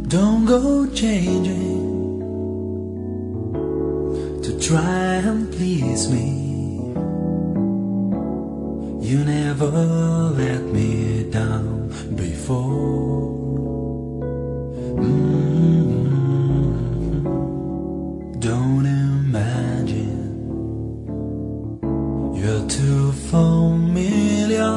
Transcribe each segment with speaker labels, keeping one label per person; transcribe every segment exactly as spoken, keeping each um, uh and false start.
Speaker 1: Don't go changing to try and please me. You never let me down before. Mm-hmm. Don't imagine you're too familiar,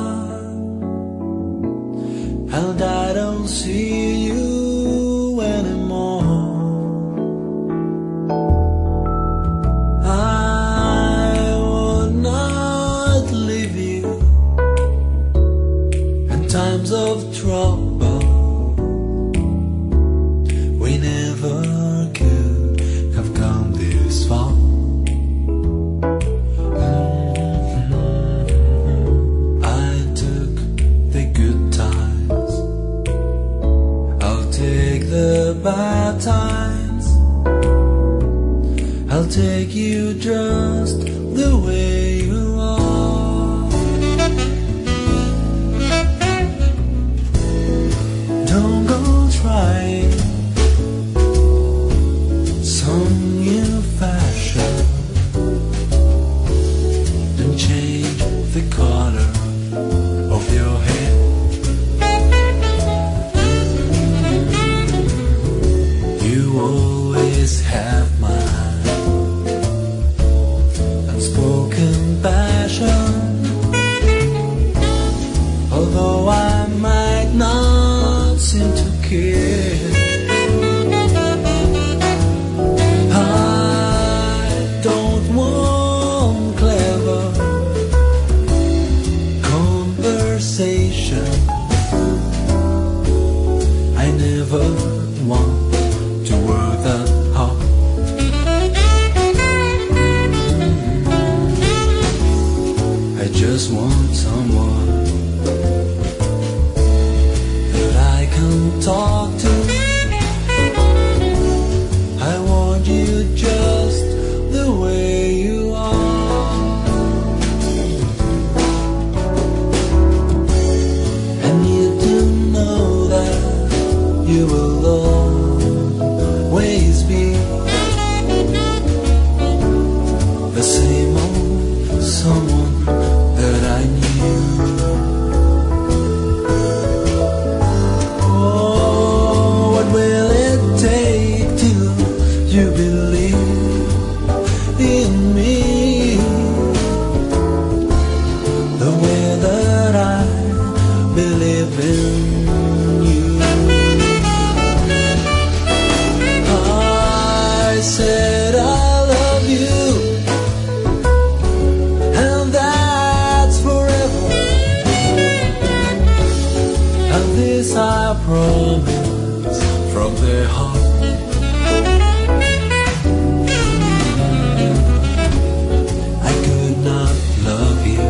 Speaker 1: and I don't see you anymore. I would not leave you in times of trouble. We never could have come this far. Mm-hmm. I took the good times, I'll take the bad times. I'll take you just the way you are. Don't go trying some new fashion. Don't change the color of your hair. You always have my unspoken passion. Although I might not seem to care, I don't want clever conversation. I never want to work that hard. I just want someone that I can talk to. I want you just the way you are. I need to know that you will always be the same old someone that I knew. Oh, what will it take till you believe in me the way that I believe in you? I said I love you, and that's forever, and this I promise from the heart. I could not love you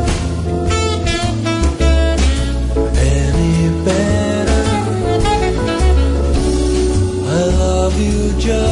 Speaker 1: any better. I love you just